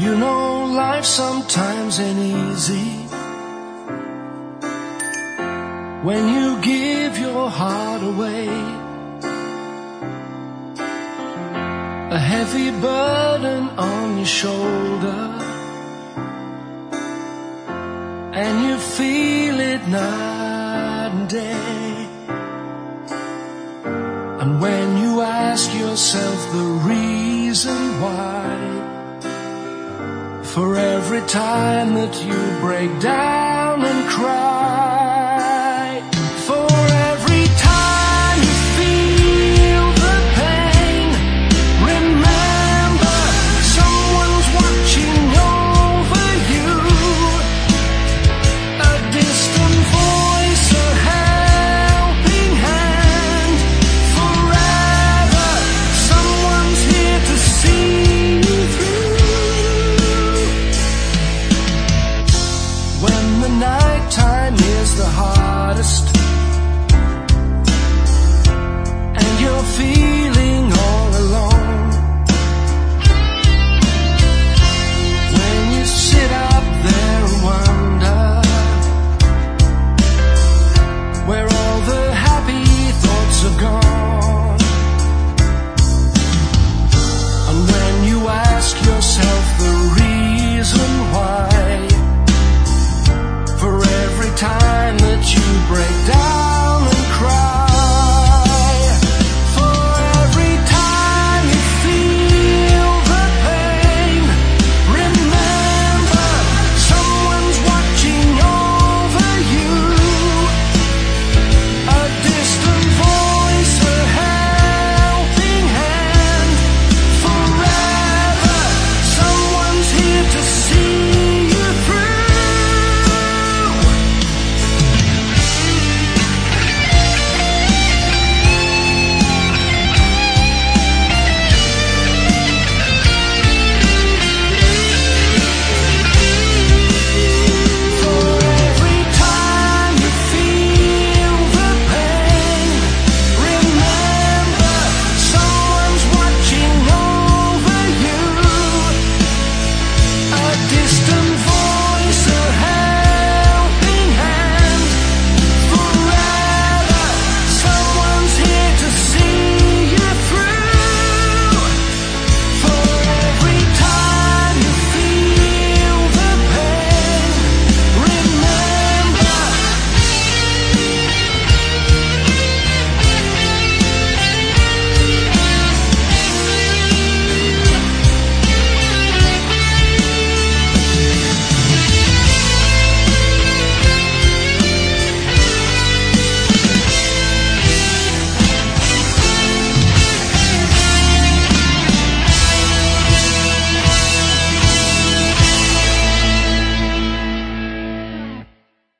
You know life sometimes ain't easy when you give your heart away. A heavy burden on your shoulder, and you feel it night and day. And when you ask yourself the reason why, for every time that you break down and cry, for every time you feel the pain, remember someone's watching over you. A distant voice, a helping hand, forever someone's here to see you through. When the night time is the hardest and you're feeling all alone, when you sit up there and wonder where all the happy thoughts are gone, and when you ask yourself the reason